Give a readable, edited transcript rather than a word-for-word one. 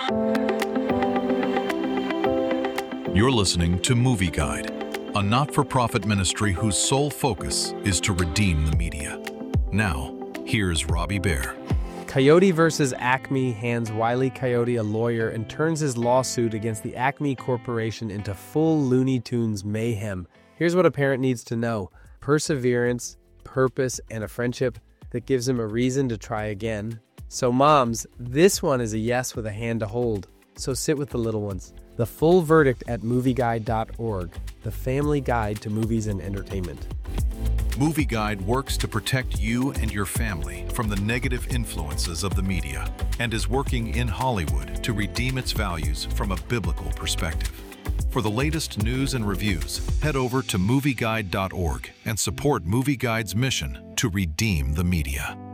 You're listening to Movie Guide, a not-for-profit ministry whose sole focus is to redeem the media. Now, here's Robbie Bear. Coyote versus Acme hands Wile E. Coyote a lawyer and turns his lawsuit against the Acme Corporation into full Looney Tunes mayhem. Here's what a parent needs to know: perseverance, purpose, and a friendship that gives him a reason to try again. So moms, this one is a yes with a hand to hold. So sit with the little ones. The full verdict at movieguide.org, the family guide to movies and entertainment. Movie Guide works to protect you and your family from the negative influences of the media and is working in Hollywood to redeem its values from a biblical perspective. For the latest news and reviews, head over to movieguide.org and support Movie Guide's mission to redeem the media.